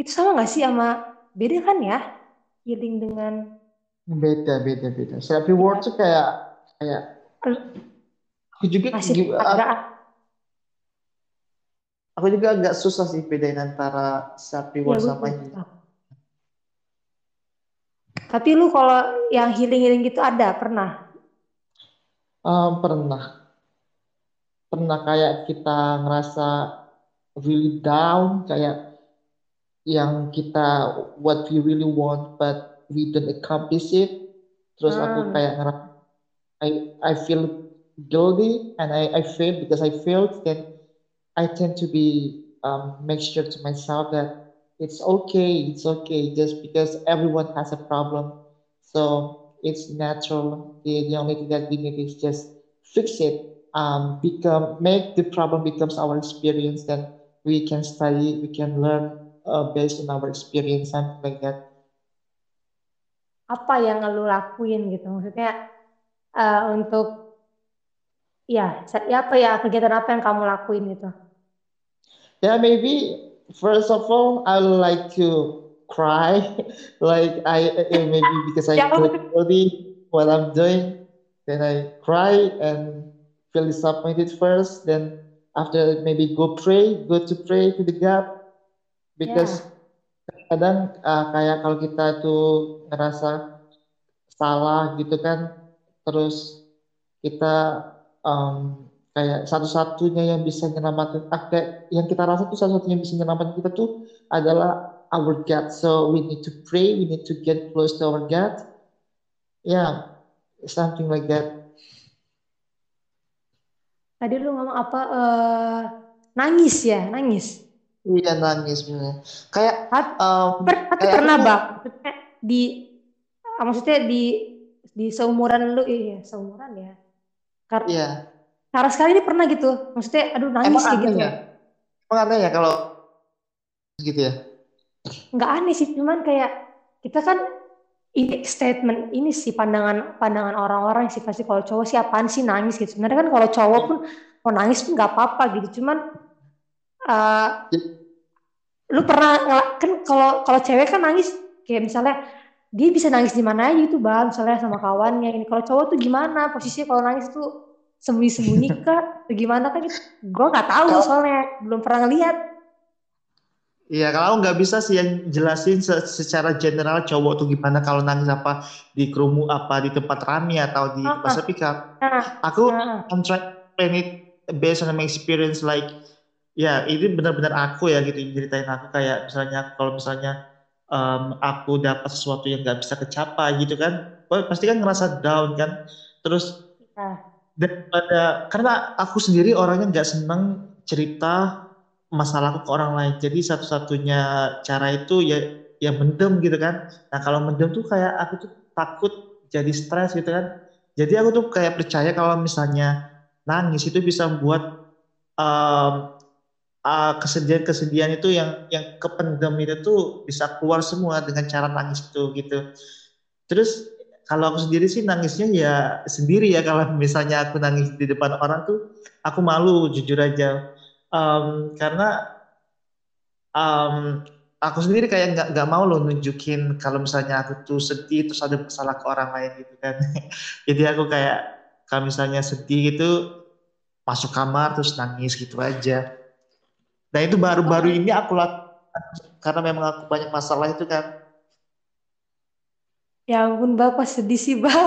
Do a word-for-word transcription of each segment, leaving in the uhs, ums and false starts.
Itu sama nggak sih sama beda kan ya? Healing dengan Beda, beda, beda. Self reward ya tuh kayak kayak aku juga ngasih gi- penghargaan. aku juga agak susah sih bedain antara self Ya reward gue sama juga ini. susah. Tapi lu kalau yang healing-healing gitu ada pernah? Um, pernah pernah kayak kita ngerasa really down, kayak yang kita what we really want but we don't accomplish it. Terus aku Hmm. kayak ngerasa I I feel guilty and I I failed because I failed. Then I tend to be um, make sure to myself that it's okay, it's okay, just because everyone has a problem. So it's natural. The, the only thing that we need is just fix it. Um, become make the problem becomes our experience. Then we can study, we can learn uh, based on our experience, something like that. Apa yang lu lakuin gitu? Maksudnya eh, untuk ya, sa- ya apa ya kegiatan apa yang kamu lakuin gitu? Yeah, maybe first of all, I would like to cry, like I uh, maybe because I Ya feel ampun. guilty what I'm doing, then I cry and feel disappointed first. Then after maybe go pray, go to pray to the God because Ya. kadang uh, kayak kalau kita tuh ngerasa salah gitu kan, terus kita um, kayak satu-satunya yang bisa nyelamatin ah, kayak yang kita rasa tuh satu-satunya yang bisa nyelamatin kita tuh adalah our God. So we need to pray, we need to get close to our God. Yeah, something like that. Tadi lu ngomong apa? eh nangis ya, nangis. Iya nangis sebenarnya. Kayak Tapi, um, per- tapi kayak aku pernah tuh bang, maksudnya di, ah, maksudnya di di seumuran lu, iya seumuran ya. Kar iya Karena sekali ini pernah gitu, maksudnya aduh nangis emang kayak aneh gitu. ya, emang aneh ya kalau gitu ya. Nggak aneh sih, cuman kayak kita kan ini statement ini sih pandangan pandangan orang-orang sih pasti kalau cowok sih apaan sih nangis gitu. Sebenarnya kan kalau cowok pun mau nangis pun nggak apa-apa gitu. Cuman uh, lu pernah ngela- kan kalau kalau cewek kan nangis kayak misalnya dia bisa nangis di mana aja gitu bang, misalnya sama kawannya ini. Kalau cowok tuh gimana posisinya kalau nangis tuh sembunyi-sembunyi kah? Atau gimana kan? Gue nggak tahu Kalau soalnya belum pernah ngeliat. Iya, kalau nggak bisa sih yang jelasin se- secara general cowok tuh gimana kalau nangis apa di kerumu apa di tempat rame atau di Ah, tempat ah, sepi kan. ah, Aku ah. I'm trying to explain it based on my experience like ya ini benar-benar aku ya gitu ceritain aku kayak misalnya kalau misalnya um, aku dapat sesuatu yang nggak bisa kecapai gitu kan, oh, pasti kan ngerasa down kan. Terus Ah. daripada karena aku sendiri orangnya nggak seneng cerita masalahku ke orang lain. Jadi satu-satunya cara itu ya ya mendem gitu kan. Nah kalau mendem tuh kayak aku tuh takut jadi stres gitu kan. Jadi aku tuh kayak percaya kalau misalnya nangis itu bisa membuat um, uh, kesedihan-kesedihan itu yang yang kependem itu tuh bisa keluar semua dengan cara nangis itu gitu. Terus kalau aku sendiri sih nangisnya ya sendiri ya kalau misalnya aku nangis di depan orang tuh aku malu jujur aja. Em, karena em, aku sendiri kayak nggak nggak mau loh nunjukin kalau misalnya aku tuh sedih terus ada masalah ke orang lain gitu kan. Jadi aku kayak kalau misalnya sedih gitu masuk kamar terus nangis gitu aja. Nah itu baru-baru Oh, ini aku lakukan karena memang aku banyak masalah itu kan. ya ampun bapak sedih sih bang.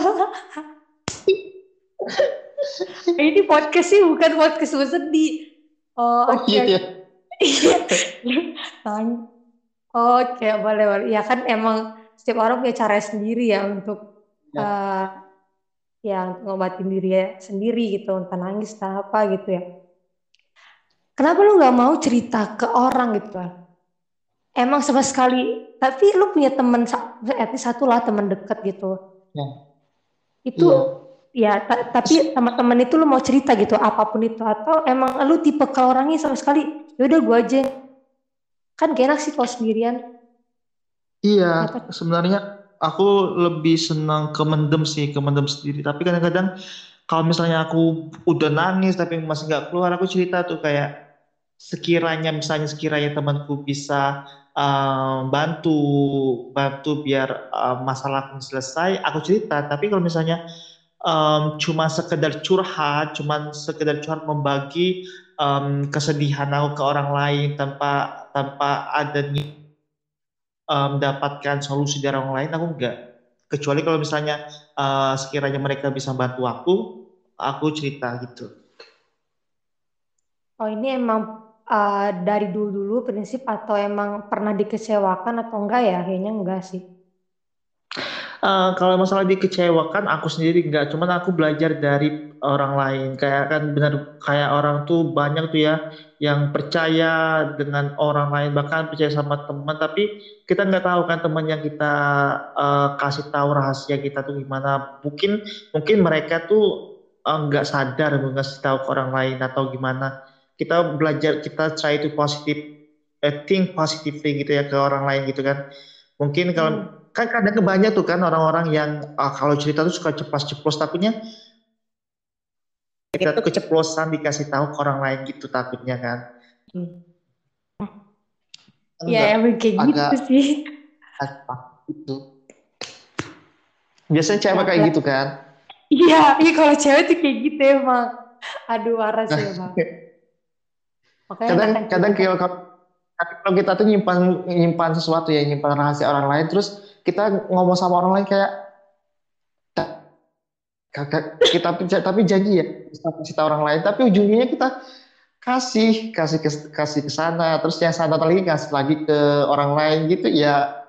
Ini podcast sih bukan podcast bersedih. Oh Oh oke gitu oke. ya. Iya. Tanya. Oke boleh boleh. Ya kan emang setiap orang punya cara sendiri ya untuk Ya. eh ya untuk ngobatin diri sendiri gitu, entah nangis entah apa gitu ya. Kenapa lu nggak mau cerita ke orang gitu kan? Emang sama sekali. Tapi lu punya temen, sa- at least satu lah temen deket gitu. Ya. Itu Iya. ya ta- tapi sama temen itu lu mau cerita gitu apapun itu atau emang lu tipe ke orangnya sama sekali yaudah gue aja kan gak enak sih kalau sendirian Iya, apa sebenarnya aku lebih senang ke mendem sih, ke mendem sendiri. Tapi kadang-kadang kalau misalnya aku udah nangis tapi masih nggak keluar, aku cerita tuh kayak, sekiranya misalnya sekiranya temanku bisa eh, bantu bantu biar eh, masalahku selesai, aku cerita. Tapi kalau misalnya em, cuma sekedar curhat, cuma sekedar curhat membagi em, kesedihan aku ke orang lain tanpa tanpa ada ni- em, mendapatkan solusi dari orang lain, aku enggak. Kecuali kalau misalnya eh, sekiranya mereka bisa bantu aku, aku cerita gitu. Oh ini emang uh, dari dulu-dulu prinsip atau emang pernah dikecewakan atau enggak ya? Kayaknya enggak sih. Eh, kalau masalah dikecewakan, aku sendiri enggak. Cuman aku belajar dari orang lain. Kayak kan benar kayak orang tuh banyak tuh ya yang percaya dengan orang lain, bahkan percaya sama teman. Tapi kita nggak tahu kan teman yang kita eh, kasih tahu rahasia kita tuh gimana. Mungkin mungkin mereka tuh eh, nggak sadar ngasih tahu ke orang lain atau gimana. Kita belajar, kita try to positive, eh, think positively gitu ya ke orang lain gitu kan. Mungkin kalau Hmm. kan kadang kebanyak tuh kan orang-orang yang ah, kalau cerita tuh suka ceplas-ceplos, tapinya kita tuh keceplosan dikasih tahu ke orang lain gitu takutnya kan. Hmm. Ya Enggak, emang kayak gitu agak sih. apa gitu. Biasanya Ya cewek kayak apalagi. gitu kan. Iya, iya kalau cewek tuh kayak gitu emang. Aduh waras Nah, ya bang. Makanya kadang enakan kadang cerita. kalau tapi kalau kita tuh nyimpan nyimpan sesuatu ya, nyimpan rahasia orang lain, terus kita ngomong sama orang lain kayak kakak kita tapi janji ya kita kasih tahu orang lain, tapi ujungnya kita kasih kasih ke, kasih ke sana, terus yang sana lagi kasih lagi ke orang lain gitu ya.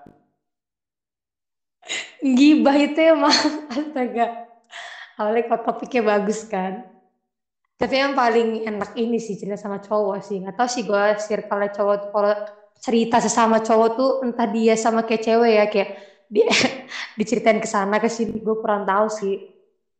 Gibah itu emang. Astaga. Awalnya kok topiknya bagus kan. Tapi yang paling enak ini sih cerita sama cowok sih. Gak tau sih gue circle cowok tuh kalau cerita sesama cowok tuh entah dia sama kayak cewek ya kayak dia diceritain ke sana ke sini gue kurang tahu sih.